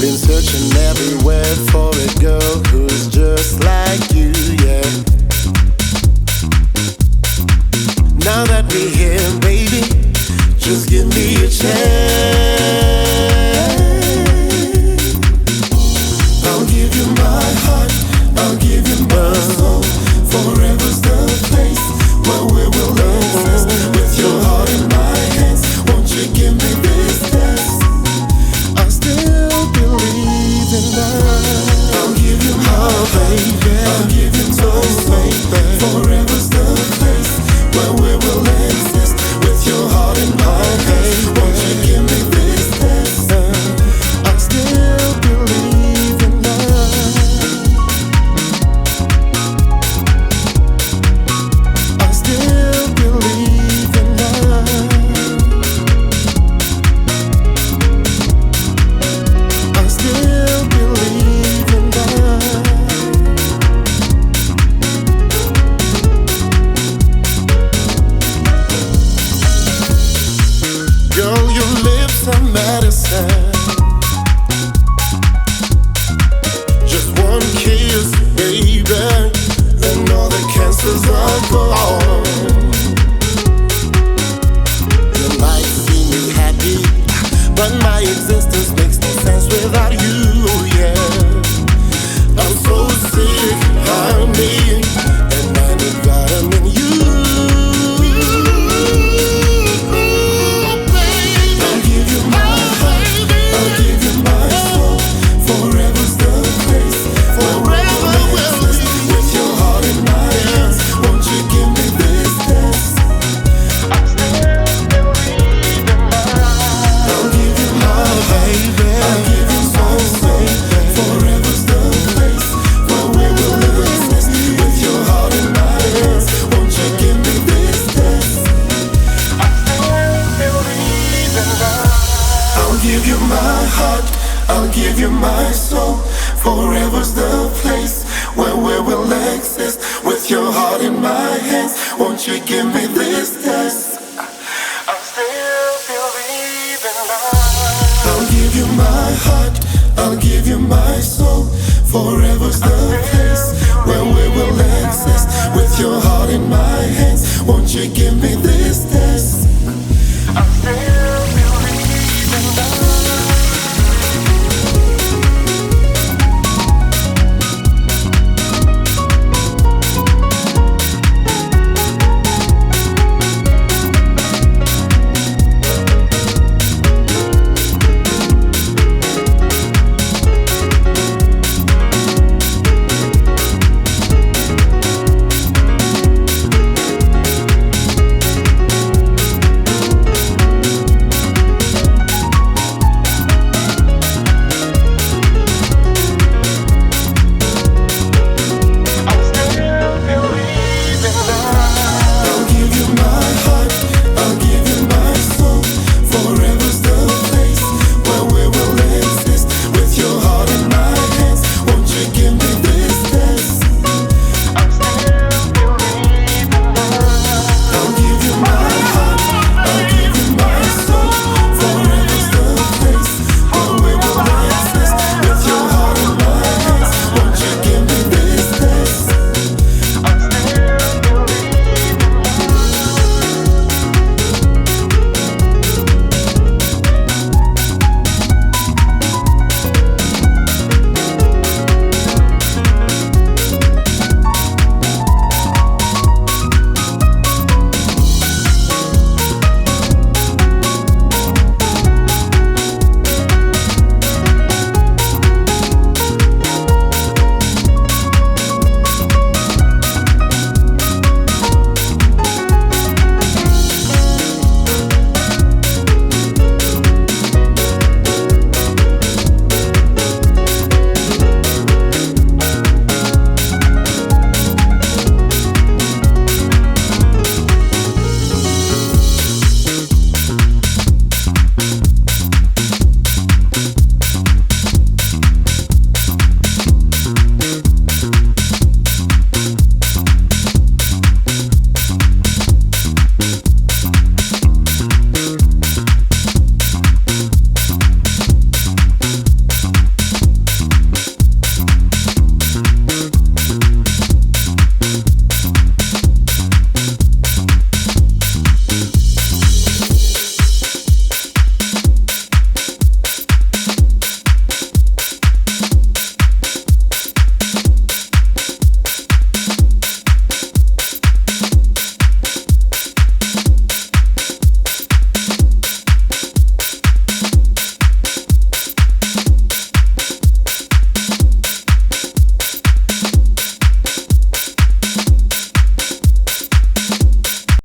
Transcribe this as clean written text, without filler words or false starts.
Been searching everywhere for a girl who's just like you, yeah. Now that we're here, baby, just give me a chance. I'll give you my heart, I'll give you my soul. Forever's the place where we will exist. With your heart in my hands, won't you give me this test? I still believe in love. I'll give you my baby, I'll give you my soul. Forever's the place where we will exist. With your heart in my hands, won't you give me this test? I still believe in love. I still believe in love. I still believe in love. Girl, your lips are medicine. Just one kiss, baby, and all the cancers are gone. You might see me happy, but my existence makes no sense without you, yeah. I'm so sick, honey, and I need vitamin U. I'll give you my heart, I'll give you my soul. Forever's the place, forever will exist. With your heart in my hands, won't you give me this test? I still believe in love. I'll give you my baby, I'll give you my soul. Forever's the place where we will exist. With your heart in my hands, won't you give me this test? I still believe in love. I'll give you my heart, I'll give you my soul. Forever's the place where we will exist. With your heart in my hands, won't you give me this test? I still believe in love. I'll give you my heart, I'll give you my soul. Forever's the place where we will exist. With your heart in my hands, won't you give me